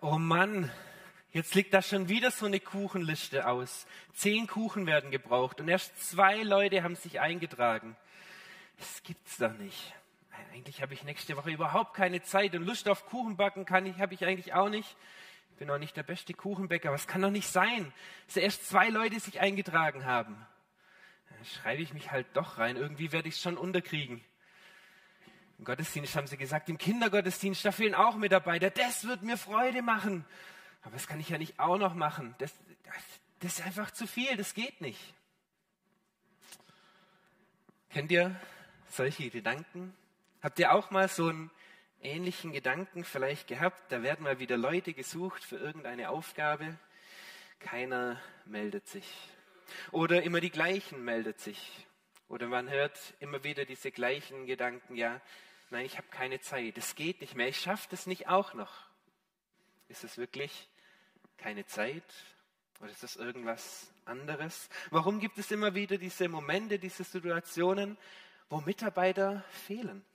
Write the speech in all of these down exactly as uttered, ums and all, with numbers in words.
Oh Mann, jetzt liegt da schon wieder so eine Kuchenliste aus. Zehn Kuchen werden gebraucht und erst zwei Leute haben sich eingetragen. Das gibt's doch nicht. Eigentlich habe ich nächste Woche überhaupt keine Zeit und Lust auf Kuchenbacken kann ich, habe ich eigentlich auch nicht. Ich bin auch nicht der beste Kuchenbäcker, aber es kann doch nicht sein, dass erst zwei Leute sich eingetragen haben. Da schreibe ich mich halt doch rein, irgendwie werde ich es schon unterkriegen. Im Gottesdienst haben sie gesagt, im Kindergottesdienst, da fehlen auch Mitarbeiter. Das wird mir Freude machen. Aber das kann ich ja nicht auch noch machen. Das, das, das ist einfach zu viel, das geht nicht. Kennt ihr solche Gedanken? Habt ihr auch mal so einen ähnlichen Gedanken vielleicht gehabt? Da werden mal wieder Leute gesucht für irgendeine Aufgabe. Keiner meldet sich. Oder immer die gleichen meldet sich. Oder man hört immer wieder diese gleichen Gedanken, ja, nein, ich habe keine Zeit, es geht nicht mehr, ich schaffe das nicht auch noch. Ist es wirklich keine Zeit oder ist es irgendwas anderes? Warum gibt es immer wieder diese Momente, diese Situationen, wo Mitarbeiter fehlen?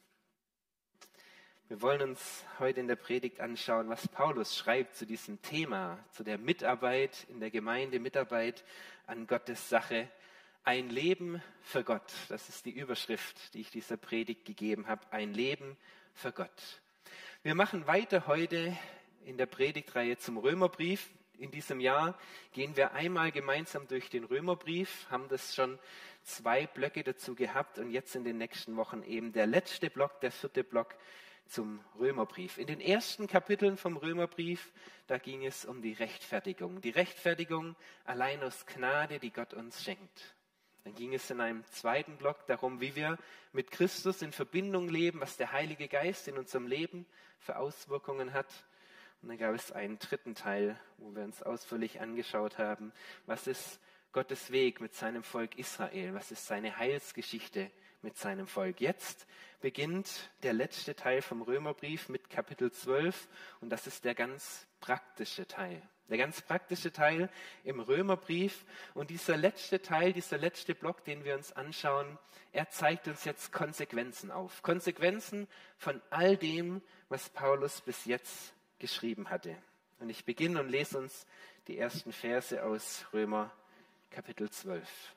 Wir wollen uns heute in der Predigt anschauen, was Paulus schreibt zu diesem Thema, zu der Mitarbeit in der Gemeinde, Mitarbeit an Gottes Sache. Ein Leben für Gott, das ist die Überschrift, die ich dieser Predigt gegeben habe. Ein Leben für Gott. Wir machen weiter heute in der Predigtreihe zum Römerbrief. In diesem Jahr gehen wir einmal gemeinsam durch den Römerbrief, haben das schon zwei Blöcke dazu gehabt und jetzt in den nächsten Wochen eben der letzte Block, der vierte Block zum Römerbrief. In den ersten Kapiteln vom Römerbrief, da ging es um die Rechtfertigung. Die Rechtfertigung allein aus Gnade, die Gott uns schenkt. Dann ging es in einem zweiten Block darum, wie wir mit Christus in Verbindung leben, was der Heilige Geist in unserem Leben für Auswirkungen hat. Und dann gab es einen dritten Teil, wo wir uns ausführlich angeschaut haben, was ist Gottes Weg mit seinem Volk Israel, was ist seine Heilsgeschichte mit seinem Volk. Jetzt beginnt der letzte Teil vom Römerbrief mit Kapitel zwölf und das ist der ganz praktische Teil. Der ganz praktische Teil im Römerbrief und dieser letzte Teil, dieser letzte Block, den wir uns anschauen, er zeigt uns jetzt Konsequenzen auf. Konsequenzen von all dem, was Paulus bis jetzt geschrieben hatte. Und ich beginne und lese uns die ersten Verse aus Römer Kapitel zwölf.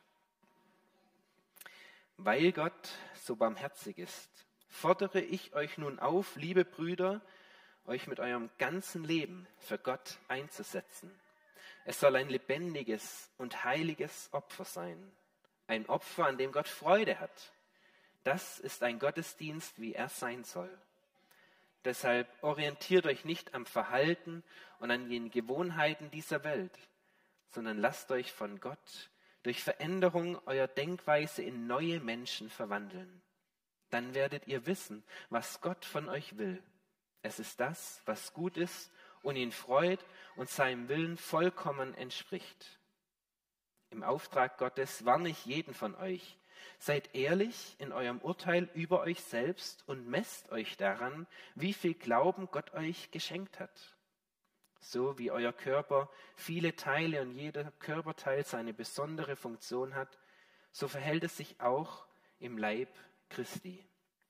Weil Gott so barmherzig ist, fordere ich euch nun auf, liebe Brüder, euch mit eurem ganzen Leben für Gott einzusetzen. Es soll ein lebendiges und heiliges Opfer sein. Ein Opfer, an dem Gott Freude hat. Das ist ein Gottesdienst, wie er sein soll. Deshalb orientiert euch nicht am Verhalten und an den Gewohnheiten dieser Welt, sondern lasst euch von Gott durch Veränderung eurer Denkweise in neue Menschen verwandeln. Dann werdet ihr wissen, was Gott von euch will. Es ist das, was gut ist und ihn freut und seinem Willen vollkommen entspricht. Im Auftrag Gottes warne ich jeden von euch. Seid ehrlich in eurem Urteil über euch selbst und messt euch daran, wie viel Glauben Gott euch geschenkt hat. So wie euer Körper viele Teile und jeder Körperteil seine besondere Funktion hat, so verhält es sich auch im Leib Christi.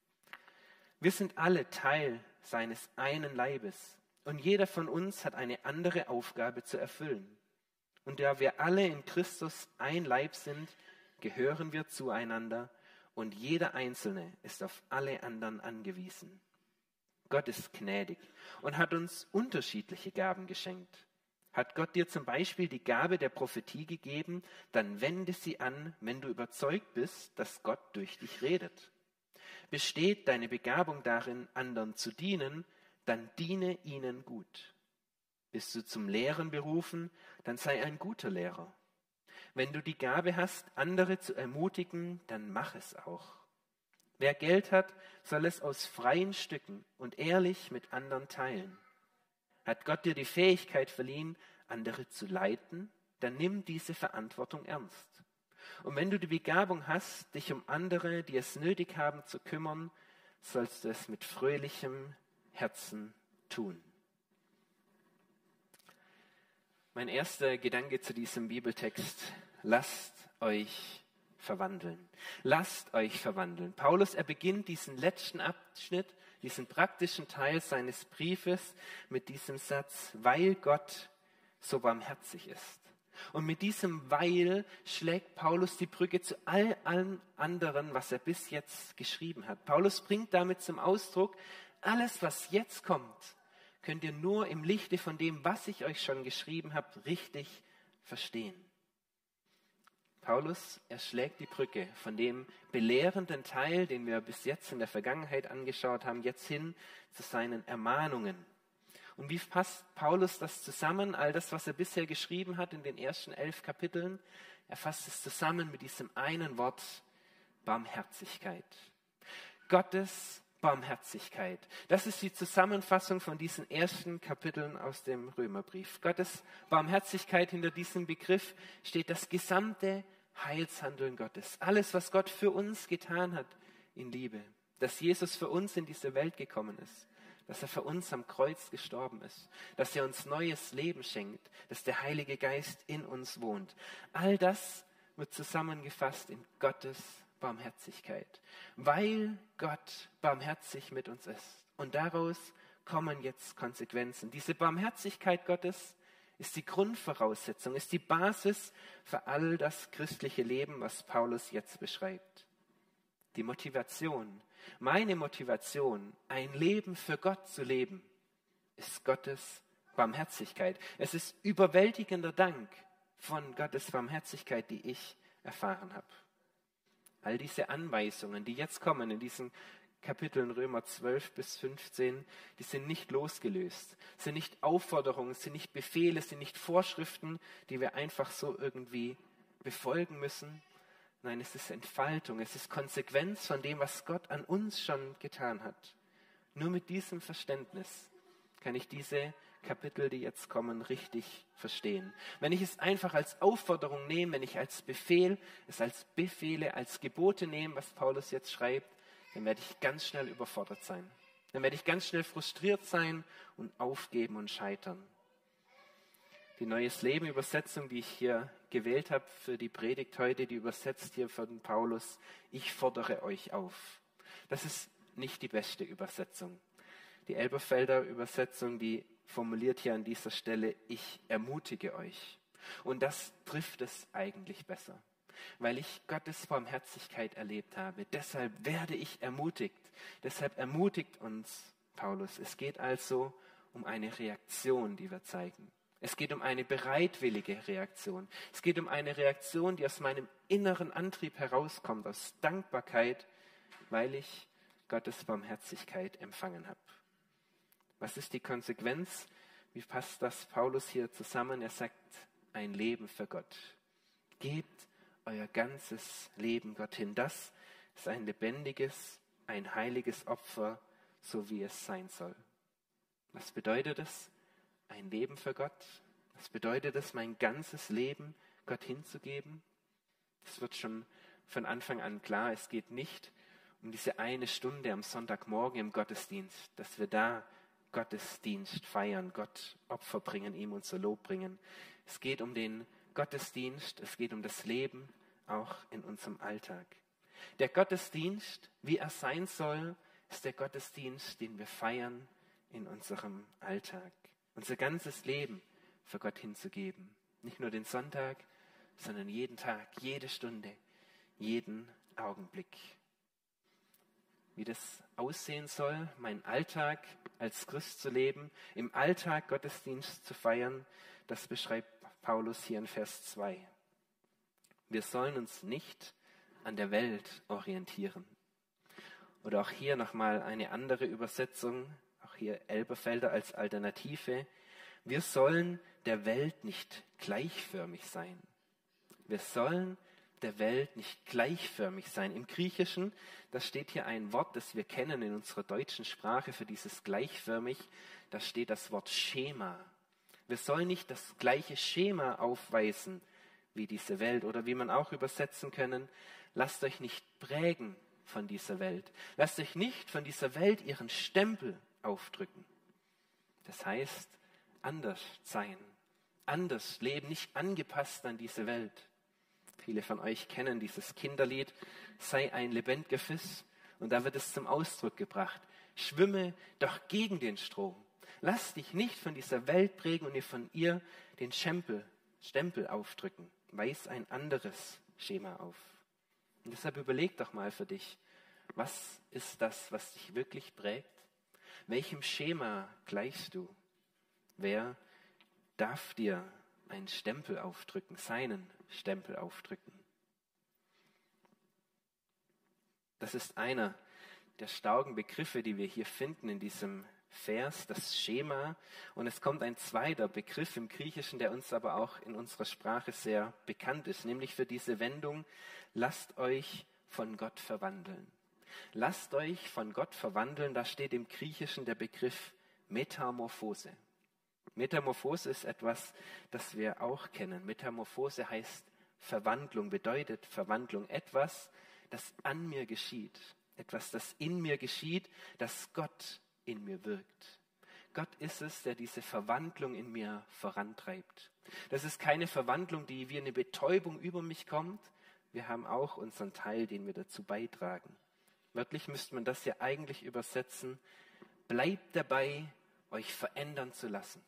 Wir sind alle Teil seines einen Leibes und jeder von uns hat eine andere Aufgabe zu erfüllen. Und da wir alle in Christus ein Leib sind, gehören wir zueinander und jeder Einzelne ist auf alle anderen angewiesen. Gott ist gnädig und hat uns unterschiedliche Gaben geschenkt. Hat Gott dir zum Beispiel die Gabe der Prophetie gegeben, dann wende sie an, wenn du überzeugt bist, dass Gott durch dich redet. Besteht deine Begabung darin, anderen zu dienen, dann diene ihnen gut. Bist du zum Lehren berufen, dann sei ein guter Lehrer. Wenn du die Gabe hast, andere zu ermutigen, dann mach es auch. Wer Geld hat, soll es aus freien Stücken und ehrlich mit anderen teilen. Hat Gott dir die Fähigkeit verliehen, andere zu leiten, dann nimm diese Verantwortung ernst. Und wenn du die Begabung hast, dich um andere, die es nötig haben, zu kümmern, sollst du es mit fröhlichem Herzen tun. Mein erster Gedanke zu diesem Bibeltext: Lasst euch verwandeln. Lasst euch verwandeln. Paulus, er beginnt diesen letzten Abschnitt diesen praktischen Teil seines Briefes mit diesem Satz, weil Gott so barmherzig ist. Und mit diesem Weil schlägt Paulus die Brücke zu all allem anderen, was er bis jetzt geschrieben hat. Paulus bringt damit zum Ausdruck, alles, was jetzt kommt, könnt ihr nur im Lichte von dem, was ich euch schon geschrieben habe, richtig verstehen. Paulus, er schlägt die Brücke von dem belehrenden Teil, den wir bis jetzt in der Vergangenheit angeschaut haben, jetzt hin zu seinen Ermahnungen. Und wie fasst Paulus das zusammen, all das, was er bisher geschrieben hat in den ersten elf Kapiteln? Er fasst es zusammen mit diesem einen Wort, Barmherzigkeit. Gottes Barmherzigkeit. Das ist die Zusammenfassung von diesen ersten Kapiteln aus dem Römerbrief. Gottes Barmherzigkeit, hinter diesem Begriff steht das gesamte Heilshandeln Gottes. Alles, was Gott für uns getan hat in Liebe. Dass Jesus für uns in diese Welt gekommen ist. Dass er für uns am Kreuz gestorben ist. Dass er uns neues Leben schenkt. Dass der Heilige Geist in uns wohnt. All das wird zusammengefasst in Gottes Barmherzigkeit, weil Gott barmherzig mit uns ist. Und daraus kommen jetzt Konsequenzen. Diese Barmherzigkeit Gottes ist die Grundvoraussetzung, ist die Basis für all das christliche Leben, was Paulus jetzt beschreibt. Die Motivation, meine Motivation, ein Leben für Gott zu leben, ist Gottes Barmherzigkeit. Es ist überwältigender Dank von Gottes Barmherzigkeit, die ich erfahren habe. All diese Anweisungen, die jetzt kommen in diesen Kapiteln Römer zwölf bis fünfzehn, die sind nicht losgelöst, sind nicht Aufforderungen, sind nicht Befehle, sind nicht Vorschriften, die wir einfach so irgendwie befolgen müssen. Nein, es ist Entfaltung, es ist Konsequenz von dem, was Gott an uns schon getan hat. Nur mit diesem Verständnis kann ich diese Kapitel, die jetzt kommen, richtig verstehen. Wenn ich es einfach als Aufforderung nehme, wenn ich als Befehl, es als Befehle, als Gebote nehme, was Paulus jetzt schreibt, dann werde ich ganz schnell überfordert sein. Dann werde ich ganz schnell frustriert sein und aufgeben und scheitern. Die Neues Leben Übersetzung, die ich hier gewählt habe für die Predigt heute, die übersetzt hier von Paulus, ich fordere euch auf. Das ist nicht die beste Übersetzung. Die Elberfelder Übersetzung, die formuliert hier an dieser Stelle, ich ermutige euch. Und das trifft es eigentlich besser, weil ich Gottes Barmherzigkeit erlebt habe. Deshalb werde ich ermutigt. Deshalb ermutigt uns Paulus. Es geht also um eine Reaktion, die wir zeigen. Es geht um eine bereitwillige Reaktion. Es geht um eine Reaktion, die aus meinem inneren Antrieb herauskommt, aus Dankbarkeit, weil ich Gottes Barmherzigkeit empfangen habe. Was ist die Konsequenz? Wie passt das Paulus hier zusammen? Er sagt, ein Leben für Gott. Gebt euer ganzes Leben Gott hin. Das ist ein lebendiges, ein heiliges Opfer, so wie es sein soll. Was bedeutet es? Ein Leben für Gott? Was bedeutet es, mein ganzes Leben Gott hinzugeben? Das wird schon von Anfang an klar. Es geht nicht um diese eine Stunde am Sonntagmorgen im Gottesdienst, dass wir da Gottesdienst feiern, Gott Opfer bringen, ihm unser Lob bringen. Es geht um den Gottesdienst, es geht um das Leben, auch in unserem Alltag. Der Gottesdienst, wie er sein soll, ist der Gottesdienst, den wir feiern in unserem Alltag. Unser ganzes Leben für Gott hinzugeben. Nicht nur den Sonntag, sondern jeden Tag, jede Stunde, jeden Augenblick. Wie das aussehen soll, meinen Alltag als Christ zu leben, im Alltag Gottesdienst zu feiern, das beschreibt Paulus hier in Vers zwei. Wir sollen uns nicht an der Welt orientieren. Oder auch hier nochmal eine andere Übersetzung, auch hier Elberfelder als Alternative. Wir sollen der Welt nicht gleichförmig sein. Wir sollen der Welt nicht gleichförmig sein. Im Griechischen, da steht hier ein Wort, das wir kennen in unserer deutschen Sprache für dieses gleichförmig, da steht das Wort Schema. Wir sollen nicht das gleiche Schema aufweisen wie diese Welt oder wie man auch übersetzen können, lasst euch nicht prägen von dieser Welt. Lasst euch nicht von dieser Welt ihren Stempel aufdrücken. Das heißt, anders sein, anders leben, nicht angepasst an diese Welt. Viele von euch kennen dieses Kinderlied, sei ein lebendiger Fisch, und da wird es zum Ausdruck gebracht. Schwimme doch gegen den Strom. Lass dich nicht von dieser Welt prägen und dir von ihr den Stempel, Stempel aufdrücken. Weis ein anderes Schema auf. Und deshalb überleg doch mal für dich, was ist das, was dich wirklich prägt? Welchem Schema gleichst du? Wer darf dir einen Stempel aufdrücken, seinen Stempel aufdrücken? Das ist einer der starken Begriffe, die wir hier finden in diesem Vers, das Schema. Und es kommt ein zweiter Begriff im Griechischen, der uns aber auch in unserer Sprache sehr bekannt ist, nämlich für diese Wendung, lasst euch von Gott verwandeln. Lasst euch von Gott verwandeln, da steht im Griechischen der Begriff Metamorphose. Metamorphose ist etwas, das wir auch kennen. Metamorphose heißt Verwandlung, bedeutet Verwandlung, etwas, das an mir geschieht, etwas, das in mir geschieht, das Gott in mir wirkt. Gott ist es, der diese Verwandlung in mir vorantreibt. Das ist keine Verwandlung, die wie eine Betäubung über mich kommt. Wir haben auch unseren Teil, den wir dazu beitragen. Wörtlich müsste man das ja eigentlich übersetzen: Bleibt dabei, euch verändern zu lassen.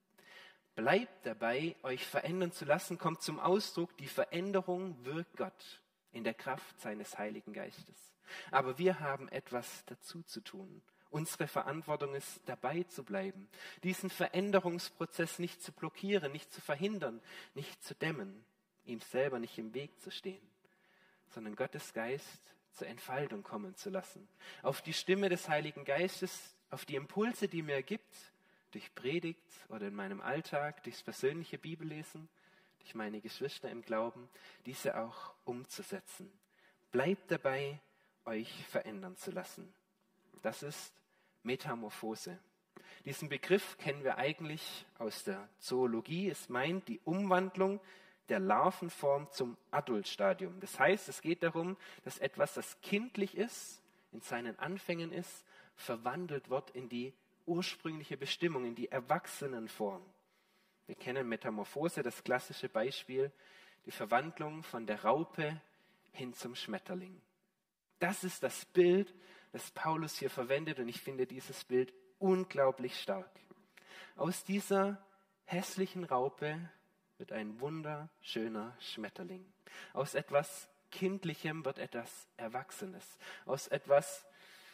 Bleibt dabei, euch verändern zu lassen, kommt zum Ausdruck, die Veränderung wirkt Gott in der Kraft seines Heiligen Geistes. Aber wir haben etwas dazu zu tun. Unsere Verantwortung ist, dabei zu bleiben, diesen Veränderungsprozess nicht zu blockieren, nicht zu verhindern, nicht zu dämmen, ihm selber nicht im Weg zu stehen, sondern Gottes Geist zur Entfaltung kommen zu lassen. Auf die Stimme des Heiligen Geistes, auf die Impulse, die mir gibt, durch Predigt oder in meinem Alltag, durchs persönliche Bibellesen, durch meine Geschwister im Glauben, diese auch umzusetzen. Bleibt dabei, euch verändern zu lassen. Das ist Metamorphose. Diesen Begriff kennen wir eigentlich aus der Zoologie. Es meint die Umwandlung der Larvenform zum Adultstadium. Das heißt, es geht darum, dass etwas, das kindlich ist, in seinen Anfängen ist, verwandelt wird in die ursprüngliche Bestimmung, in die Erwachsenenform. Wir kennen Metamorphose, das klassische Beispiel, die Verwandlung von der Raupe hin zum Schmetterling. Das ist das Bild, das Paulus hier verwendet, und ich finde dieses Bild unglaublich stark. Aus dieser hässlichen Raupe wird ein wunderschöner Schmetterling. Aus etwas Kindlichem wird etwas Erwachsenes. Aus etwas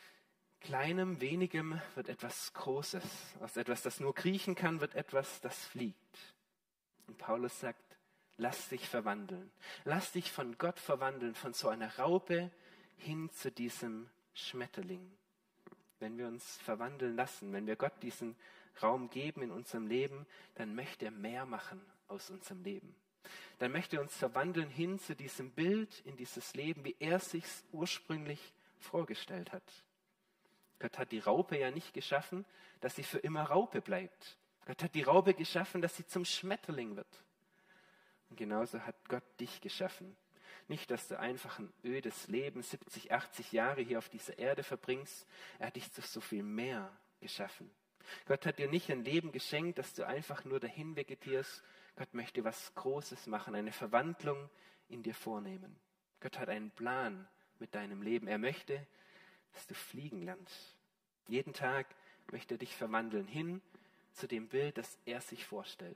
Kleinem, Wenigem wird etwas Großes. Aus etwas, das nur kriechen kann, wird etwas, das fliegt. Und Paulus sagt, lass dich verwandeln. Lass dich von Gott verwandeln, von so einer Raupe hin zu diesem Schmetterling. Wenn wir uns verwandeln lassen, wenn wir Gott diesen Raum geben in unserem Leben, dann möchte er mehr machen aus unserem Leben. Dann möchte er uns verwandeln hin zu diesem Bild, in dieses Leben, wie er sich ursprünglich vorgestellt hat. Gott hat die Raupe ja nicht geschaffen, dass sie für immer Raupe bleibt. Gott hat die Raupe geschaffen, dass sie zum Schmetterling wird. Und genauso hat Gott dich geschaffen. Nicht, dass du einfach ein ödes Leben, siebzig, achtzig Jahre hier auf dieser Erde verbringst. Er hat dich zu so viel mehr geschaffen. Gott hat dir nicht ein Leben geschenkt, dass du einfach nur dahin vegetierst. Gott möchte was Großes machen, eine Verwandlung in dir vornehmen. Gott hat einen Plan mit deinem Leben. Er möchte, dass du fliegen lernst. Jeden Tag möchte er dich verwandeln hin zu dem Bild, das er sich vorstellt.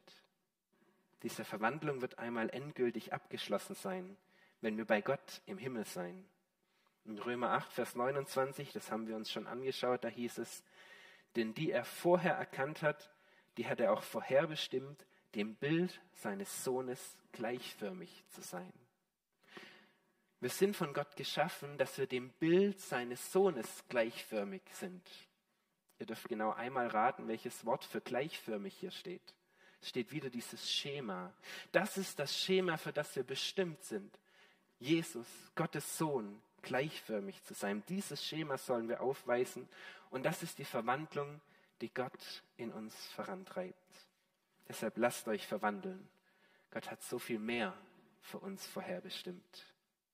Diese Verwandlung wird einmal endgültig abgeschlossen sein, wenn wir bei Gott im Himmel sein. In Römer acht, Vers neunundzwanzig, das haben wir uns schon angeschaut, da hieß es, denn die er vorher erkannt hat, die hat er auch vorherbestimmt, dem Bild seines Sohnes gleichförmig zu sein. Wir sind von Gott geschaffen, dass wir dem Bild seines Sohnes gleichförmig sind. Ihr dürft genau einmal raten, welches Wort für gleichförmig hier steht. Es steht wieder dieses Schema. Das ist das Schema, für das wir bestimmt sind. Jesus, Gottes Sohn, gleichförmig zu sein. Dieses Schema sollen wir aufweisen. Und das ist die Verwandlung, die Gott in uns vorantreibt. Deshalb lasst euch verwandeln. Gott hat so viel mehr für uns vorherbestimmt.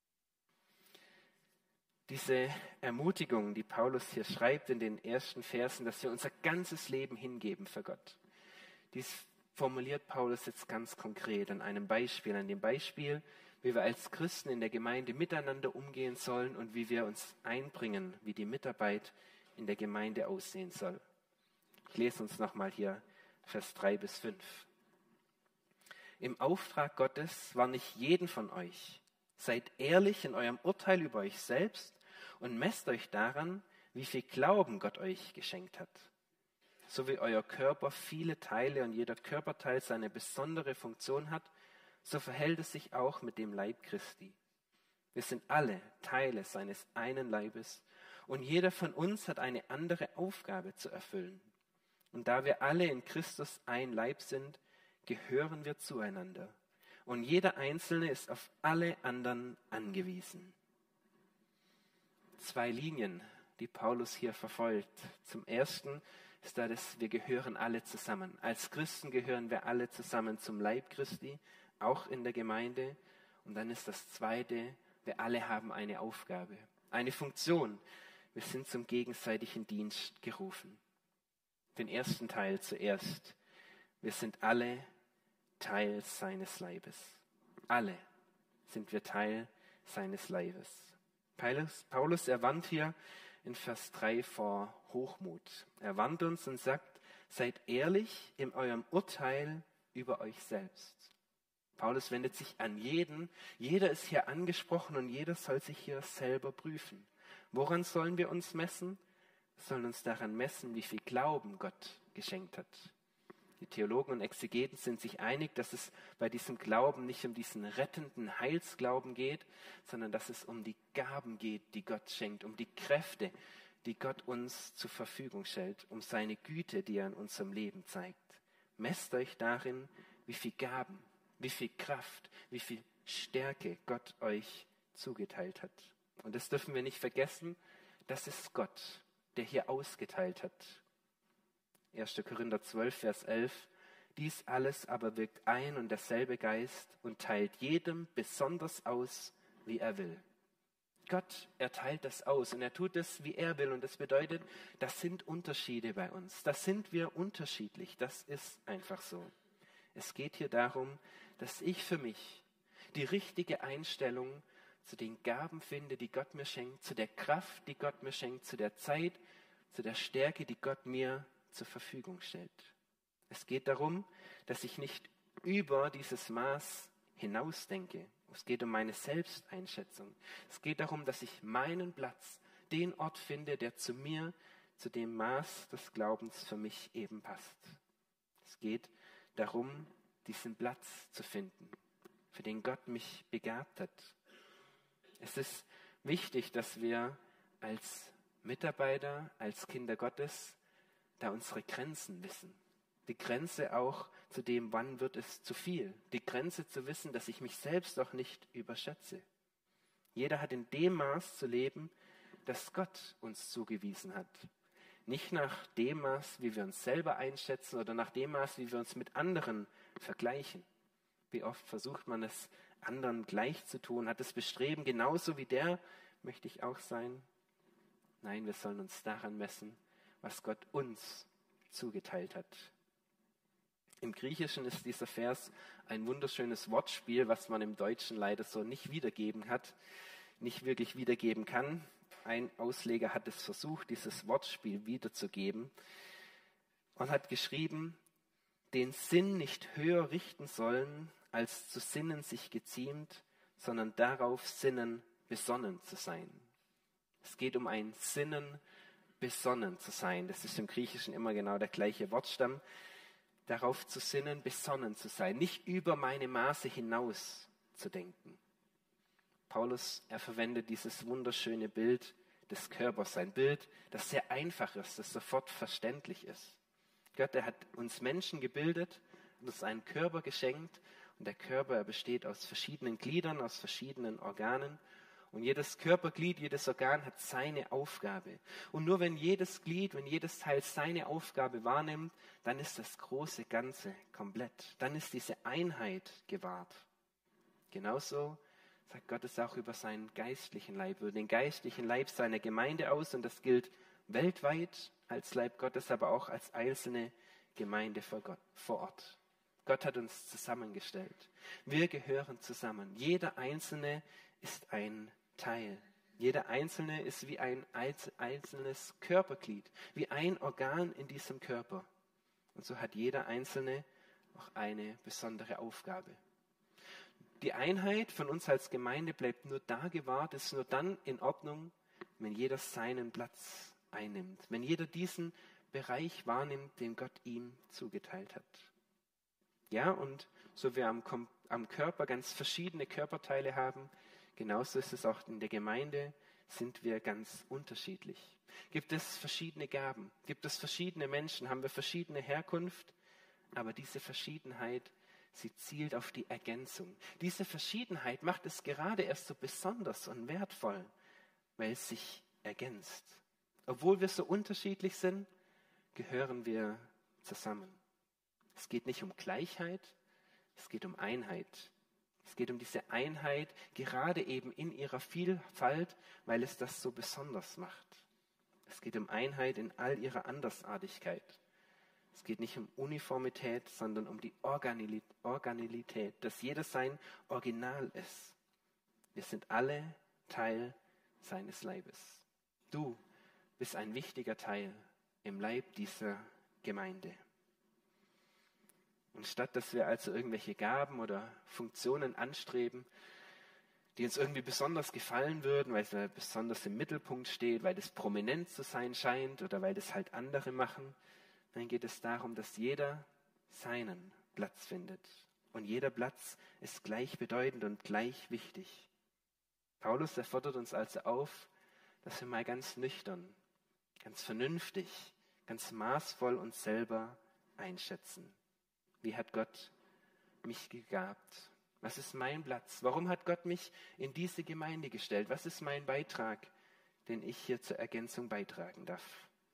Diese Ermutigung, die Paulus hier schreibt in den ersten Versen, dass wir unser ganzes Leben hingeben für Gott, dies formuliert Paulus jetzt ganz konkret an einem Beispiel, an dem Beispiel, wie wir als Christen in der Gemeinde miteinander umgehen sollen und wie wir uns einbringen, wie die Mitarbeit in der Gemeinde aussehen soll. Ich lese uns nochmal hier Vers drei bis fünf. Im Auftrag Gottes war nicht jeden von euch. Seid ehrlich in eurem Urteil über euch selbst und messt euch daran, wie viel Glauben Gott euch geschenkt hat. So wie euer Körper viele Teile und jeder Körperteil seine besondere Funktion hat, so verhält es sich auch mit dem Leib Christi. Wir sind alle Teile seines einen Leibes und jeder von uns hat eine andere Aufgabe zu erfüllen. Und da wir alle in Christus ein Leib sind, gehören wir zueinander. Und jeder Einzelne ist auf alle anderen angewiesen. Zwei Linien, die Paulus hier verfolgt. Zum ersten ist da das, wir gehören alle zusammen. Als Christen gehören wir alle zusammen zum Leib Christi, auch in der Gemeinde. Und dann ist das zweite, wir alle haben eine Aufgabe, eine Funktion. Wir sind zum gegenseitigen Dienst gerufen. Den ersten Teil zuerst. Wir sind alle Teil seines Leibes. Alle sind wir Teil seines Leibes. Paulus, Paulus er warnt hier in Vers drei vor Hochmut. Er warnt uns und sagt, seid ehrlich in eurem Urteil über euch selbst. Paulus wendet sich an jeden. Jeder ist hier angesprochen und jeder soll sich hier selber prüfen. Woran sollen wir uns messen? Wir sollen uns daran messen, wie viel Glauben Gott geschenkt hat. Die Theologen und Exegeten sind sich einig, dass es bei diesem Glauben nicht um diesen rettenden Heilsglauben geht, sondern dass es um die Gaben geht, die Gott schenkt, um die Kräfte, die Gott uns zur Verfügung stellt, um seine Güte, die er in unserem Leben zeigt. Messt euch darin, wie viel Gaben, wie viel Kraft, wie viel Stärke Gott euch zugeteilt hat. Und das dürfen wir nicht vergessen, das ist Gott, der hier ausgeteilt hat. erster Korinther zwölf, Vers elf. Dies alles aber wirkt ein und derselbe Geist und teilt jedem besonders aus, wie er will. Gott, er teilt das aus und er tut es, wie er will. Und das bedeutet, das sind Unterschiede bei uns. Das sind wir unterschiedlich. Das ist einfach so. Es geht hier darum, dass ich für mich die richtige Einstellung zu den Gaben finde, die Gott mir schenkt, zu der Kraft, die Gott mir schenkt, zu der Zeit, zu der Stärke, die Gott mir zur Verfügung stellt. Es geht darum, dass ich nicht über dieses Maß hinausdenke. Es geht um meine Selbsteinschätzung. Es geht darum, dass ich meinen Platz, den Ort finde, der zu mir, zu dem Maß des Glaubens für mich eben passt. Es geht darum, diesen Platz zu finden, für den Gott mich begabt hat. Es ist wichtig, dass wir als Mitarbeiter, als Kinder Gottes, da unsere Grenzen wissen. Die Grenze auch zu dem, wann wird es zu viel. Die Grenze zu wissen, dass ich mich selbst auch nicht überschätze. Jeder hat in dem Maß zu leben, das Gott uns zugewiesen hat. Nicht nach dem Maß, wie wir uns selber einschätzen oder nach dem Maß, wie wir uns mit anderen vergleichen. Wie oft versucht man es, anderen gleich zu tun, hat das Bestreben, genauso wie der möchte ich auch sein. Nein, wir sollen uns daran messen, was Gott uns zugeteilt hat. Im Griechischen ist dieser Vers ein wunderschönes Wortspiel, was man im Deutschen leider so nicht wiedergeben hat, nicht wirklich wiedergeben kann. Ein Ausleger hat es versucht, dieses Wortspiel wiederzugeben und hat geschrieben, den Sinn nicht höher richten sollen, als zu sinnen sich geziemt, sondern darauf sinnen, besonnen zu sein. Es geht um ein Sinnen, besonnen zu sein. Das ist im Griechischen immer genau der gleiche Wortstamm. Darauf zu sinnen, besonnen zu sein, nicht über meine Maße hinaus zu denken. Paulus, er verwendet dieses wunderschöne Bild des Körpers, ein Bild, das sehr einfach ist, das sofort verständlich ist. Gott, er hat uns Menschen gebildet und uns einen Körper geschenkt und der Körper, er besteht aus verschiedenen Gliedern, aus verschiedenen Organen. Und jedes Körperglied, jedes Organ hat seine Aufgabe. Und nur wenn jedes Glied, wenn jedes Teil seine Aufgabe wahrnimmt, dann ist das große Ganze komplett. Dann ist diese Einheit gewahrt. Genauso sagt Gott es auch über seinen geistlichen Leib, über den geistlichen Leib seiner Gemeinde aus. Und das gilt weltweit als Leib Gottes, aber auch als einzelne Gemeinde vor Gott, vor Ort. Gott hat uns zusammengestellt. Wir gehören zusammen. Jeder Einzelne ist ein Teil. Jeder Einzelne ist wie ein einzelnes Körperglied, wie ein Organ in diesem Körper. Und so hat jeder Einzelne auch eine besondere Aufgabe. Die Einheit von uns als Gemeinde bleibt nur da gewahrt, ist nur dann in Ordnung, wenn jeder seinen Platz einnimmt, wenn jeder diesen Bereich wahrnimmt, den Gott ihm zugeteilt hat. Ja, und so wir am, am Körper ganz verschiedene Körperteile haben, genauso ist es auch in der Gemeinde, sind wir ganz unterschiedlich. Gibt es verschiedene Gaben, gibt es verschiedene Menschen, haben wir verschiedene Herkunft, aber diese Verschiedenheit, sie zielt auf die Ergänzung. Diese Verschiedenheit macht es gerade erst so besonders und wertvoll, weil es sich ergänzt. Obwohl wir so unterschiedlich sind, gehören wir zusammen. Es geht nicht um Gleichheit, es geht um Einheit. Es geht um diese Einheit, gerade eben in ihrer Vielfalt, weil es das so besonders macht. Es geht um Einheit in all ihrer Andersartigkeit. Es geht nicht um Uniformität, sondern um die Originalität, dass jeder sein Original ist. Wir sind alle Teil seines Leibes. Du bist ein wichtiger Teil im Leib dieser Gemeinde. Und statt dass wir also irgendwelche Gaben oder Funktionen anstreben, die uns irgendwie besonders gefallen würden, weil es besonders im Mittelpunkt steht, weil es prominent zu sein scheint oder weil das halt andere machen, dann geht es darum, dass jeder seinen Platz findet. Und jeder Platz ist gleichbedeutend und gleich wichtig. Paulus, er fordert uns also auf, dass wir mal ganz nüchtern, ganz vernünftig, ganz maßvoll uns selber einschätzen. Wie hat Gott mich gegabt? Was ist mein Platz? Warum hat Gott mich in diese Gemeinde gestellt? Was ist mein Beitrag, den ich hier zur Ergänzung beitragen darf?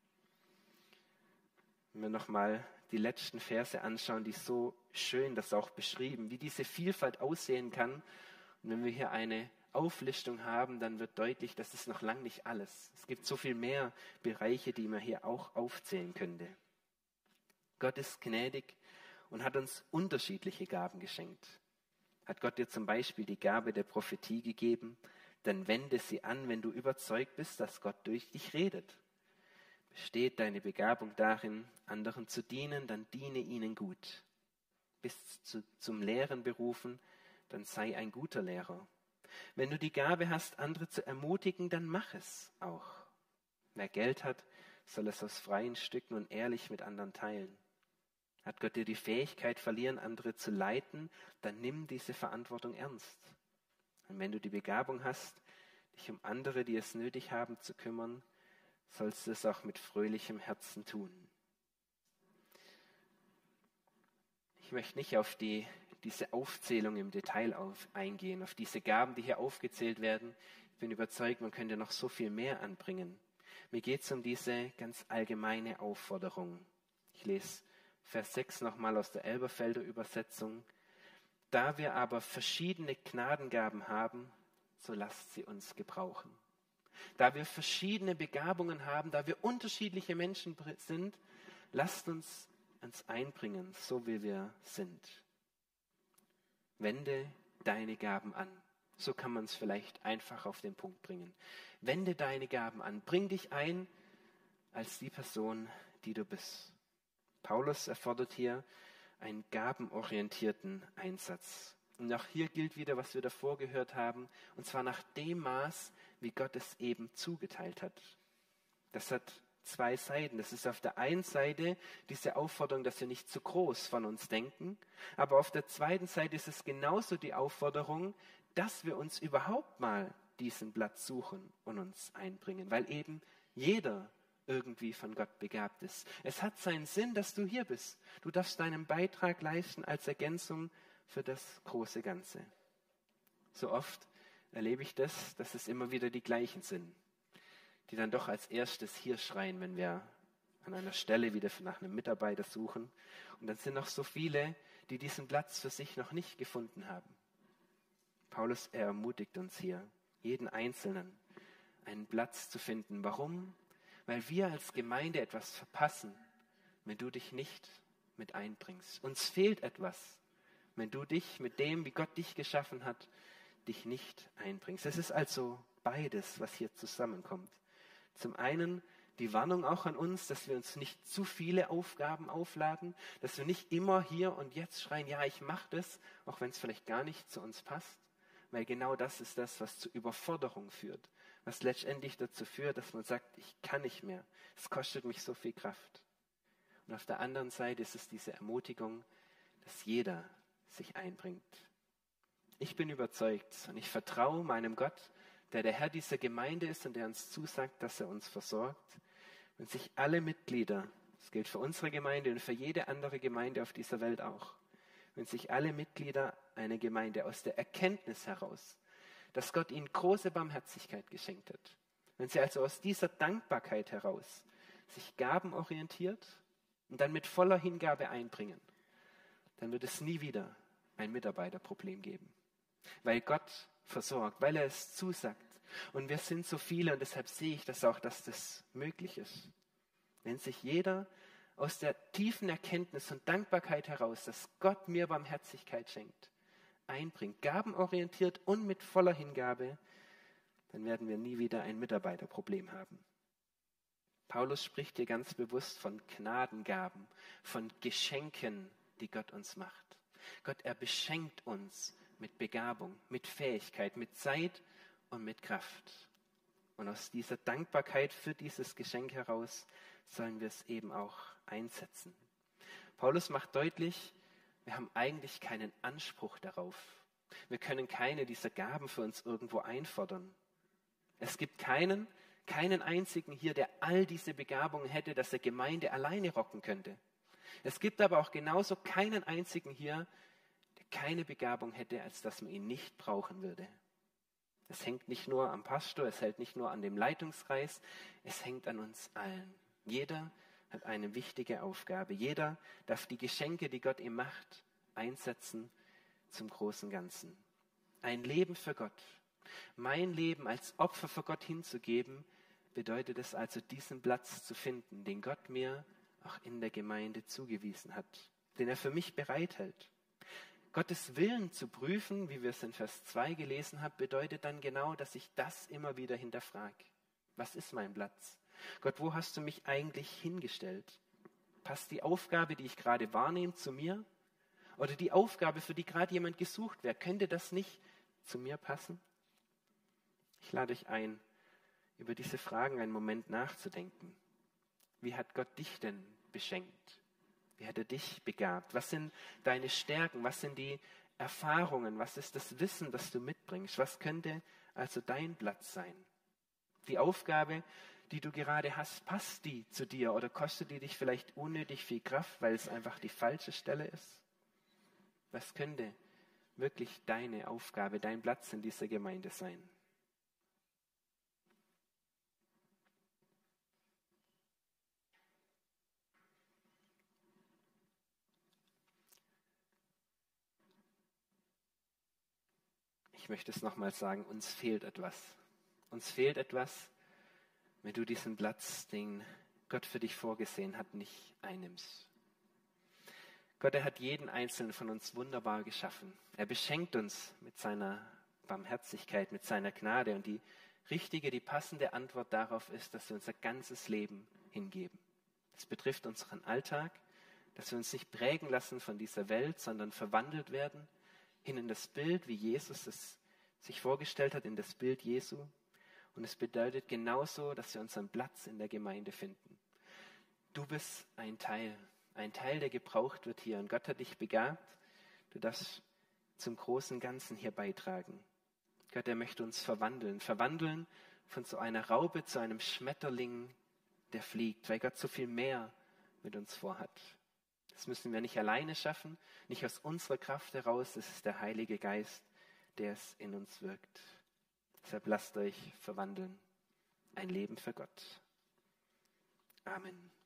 Wenn wir nochmal die letzten Verse anschauen, die so schön das auch beschrieben, wie diese Vielfalt aussehen kann. Und wenn wir hier eine Auflistung haben, dann wird deutlich, das ist noch lange nicht alles. Es gibt so viel mehr Bereiche, die man hier auch aufzählen könnte. Gott ist gnädig und hat uns unterschiedliche Gaben geschenkt. Hat Gott dir zum Beispiel die Gabe der Prophetie gegeben, dann wende sie an, wenn du überzeugt bist, dass Gott durch dich redet. Besteht deine Begabung darin, anderen zu dienen, dann diene ihnen gut. Bist zu, zum Lehren berufen, dann sei ein guter Lehrer. Wenn du die Gabe hast, andere zu ermutigen, dann mach es auch. Wer Geld hat, soll es aus freien Stücken und ehrlich mit anderen teilen. Hat Gott dir die Fähigkeit verliehen, andere zu leiten, dann nimm diese Verantwortung ernst. Und wenn du die Begabung hast, dich um andere, die es nötig haben, zu kümmern, sollst du es auch mit fröhlichem Herzen tun. Ich möchte nicht auf die, diese Aufzählung im Detail auf, eingehen, auf diese Gaben, die hier aufgezählt werden. Ich bin überzeugt, man könnte noch so viel mehr anbringen. Mir geht es um diese ganz allgemeine Aufforderung. Ich lese Vers sechs nochmal aus der Elberfelder Übersetzung. Da wir aber verschiedene Gnadengaben haben, so lasst sie uns gebrauchen. Da wir verschiedene Begabungen haben, da wir unterschiedliche Menschen sind, lasst uns uns einbringen, so wie wir sind. Wende deine Gaben an. So kann man es vielleicht einfach auf den Punkt bringen. Wende deine Gaben an. Bring dich ein als die Person, die du bist. Paulus erfordert hier einen gabenorientierten Einsatz. Und auch hier gilt wieder, was wir davor gehört haben, und zwar nach dem Maß, wie Gott es eben zugeteilt hat. Das hat zwei Seiten. Das ist auf der einen Seite diese Aufforderung, dass wir nicht zu groß von uns denken, aber auf der zweiten Seite ist es genauso die Aufforderung, dass wir uns überhaupt mal diesen Platz suchen und uns einbringen, weil eben jeder irgendwie von Gott begabt ist. Es hat seinen Sinn, dass du hier bist. Du darfst deinen Beitrag leisten als Ergänzung für das große Ganze. So oft erlebe ich das, dass es immer wieder die gleichen sind, die dann doch als erstes hier schreien, wenn wir an einer Stelle wieder nach einem Mitarbeiter suchen. Und dann sind noch so viele, die diesen Platz für sich noch nicht gefunden haben. Paulus er ermutigt uns hier, jeden Einzelnen einen Platz zu finden. Warum? Weil wir als Gemeinde etwas verpassen, wenn du dich nicht mit einbringst. Uns fehlt etwas, wenn du dich mit dem, wie Gott dich geschaffen hat, dich nicht einbringst. Es ist also beides, was hier zusammenkommt. Zum einen die Warnung auch an uns, dass wir uns nicht zu viele Aufgaben aufladen, dass wir nicht immer hier und jetzt schreien, ja, ich mache das, auch wenn es vielleicht gar nicht zu uns passt, weil genau das ist das, was zu Überforderung führt, was letztendlich dazu führt, dass man sagt, ich kann nicht mehr, es kostet mich so viel Kraft. Und auf der anderen Seite ist es diese Ermutigung, dass jeder sich einbringt. Ich bin überzeugt und ich vertraue meinem Gott, der der Herr dieser Gemeinde ist und der uns zusagt, dass er uns versorgt. Wenn sich alle Mitglieder, das gilt für unsere Gemeinde und für jede andere Gemeinde auf dieser Welt auch, wenn sich alle Mitglieder einer Gemeinde aus der Erkenntnis heraus, dass Gott ihnen große Barmherzigkeit geschenkt hat, wenn sie also aus dieser Dankbarkeit heraus sich gabenorientiert und dann mit voller Hingabe einbringen, dann wird es nie wieder ein Mitarbeiterproblem geben. Weil Gott versorgt, weil er es zusagt. Und wir sind so viele und deshalb sehe ich das auch, dass das möglich ist. Wenn sich jeder aus der tiefen Erkenntnis und Dankbarkeit heraus, dass Gott mir Barmherzigkeit schenkt, einbringt, gabenorientiert und mit voller Hingabe, dann werden wir nie wieder ein Mitarbeiterproblem haben. Paulus spricht hier ganz bewusst von Gnadengaben, von Geschenken, die Gott uns macht. Gott, er beschenkt uns mit Begabung, mit Fähigkeit, mit Zeit und mit Kraft. Und aus dieser Dankbarkeit für dieses Geschenk heraus sollen wir es eben auch einsetzen. Paulus macht deutlich, wir haben eigentlich keinen Anspruch darauf. Wir können keine dieser Gaben für uns irgendwo einfordern. Es gibt keinen, keinen einzigen hier, der all diese Begabungen hätte, dass er Gemeinde alleine rocken könnte. Es gibt aber auch genauso keinen einzigen hier, der keine Begabung hätte, als dass man ihn nicht brauchen würde. Es hängt nicht nur am Pastor, es hält nicht nur an dem Leitungskreis, es hängt an uns allen. Jeder hat eine wichtige Aufgabe. Jeder darf die Geschenke, die Gott ihm macht, einsetzen zum großen Ganzen. Ein Leben für Gott. Mein Leben als Opfer für Gott hinzugeben, bedeutet es also, diesen Platz zu finden, den Gott mir auch in der Gemeinde zugewiesen hat, den er für mich bereithält. Gottes Willen zu prüfen, wie wir es in Vers zwei gelesen haben, bedeutet dann genau, dass ich das immer wieder hinterfrage. Was ist mein Platz? Gott, wo hast du mich eigentlich hingestellt? Passt die Aufgabe, die ich gerade wahrnehme, zu mir? Oder die Aufgabe, für die gerade jemand gesucht wäre, könnte das nicht zu mir passen? Ich lade euch ein, über diese Fragen einen Moment nachzudenken. Wie hat Gott dich denn beschenkt? Wie hat er dich begabt? Was sind deine Stärken? Was sind die Erfahrungen? Was ist das Wissen, das du mitbringst? Was könnte also dein Platz sein? Die Aufgabe, die du gerade hast, passt die zu dir oder kostet die dich vielleicht unnötig viel Kraft, weil es einfach die falsche Stelle ist? Was könnte wirklich deine Aufgabe, dein Platz in dieser Gemeinde sein? Ich möchte es nochmal sagen, uns fehlt etwas. Uns fehlt etwas, wenn du diesen Platz, den Gott für dich vorgesehen hat, nicht einnimmst. Gott, er hat jeden Einzelnen von uns wunderbar geschaffen. Er beschenkt uns mit seiner Barmherzigkeit, mit seiner Gnade. Und die richtige, die passende Antwort darauf ist, dass wir unser ganzes Leben hingeben. Das betrifft unseren Alltag, dass wir uns nicht prägen lassen von dieser Welt, sondern verwandelt werden hin in das Bild, wie Jesus es sich vorgestellt hat, in das Bild Jesu. Und es bedeutet genauso, dass wir unseren Platz in der Gemeinde finden. Du bist ein Teil, ein Teil, der gebraucht wird hier. Und Gott hat dich begabt. Du darfst zum großen Ganzen hier beitragen. Gott, er möchte uns verwandeln. Verwandeln von so einer Raupe zu einem Schmetterling, der fliegt, weil Gott so viel mehr mit uns vorhat. Das müssen wir nicht alleine schaffen, nicht aus unserer Kraft heraus. Es ist der Heilige Geist, der es in uns wirkt. Deshalb lasst euch verwandeln. Ein Leben für Gott. Amen.